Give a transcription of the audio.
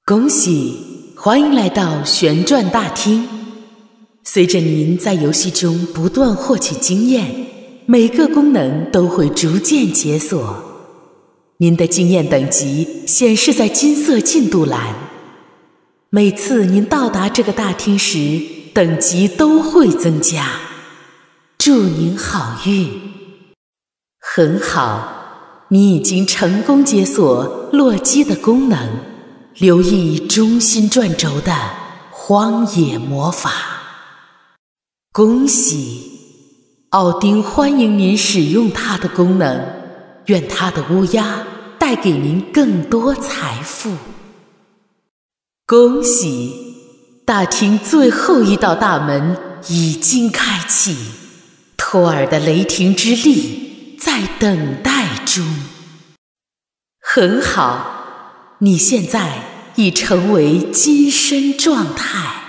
恭喜，欢迎来到旋转大厅。随着您在游戏中不断获取经验，每个功能都会逐渐解锁。您的经验等级显示在金色进度栏。每次您到达这个大厅时，等级都会增加。祝您好运。很好，你已经成功解锁洛基的功能。留意中心转轴的荒野魔法。恭喜，奥丁欢迎您使用它的功能，愿它的乌鸦带给您更多财富。恭喜，大厅最后一道大门已经开启，托尔的雷霆之力在等待中。很好，你现在已成为金身状态。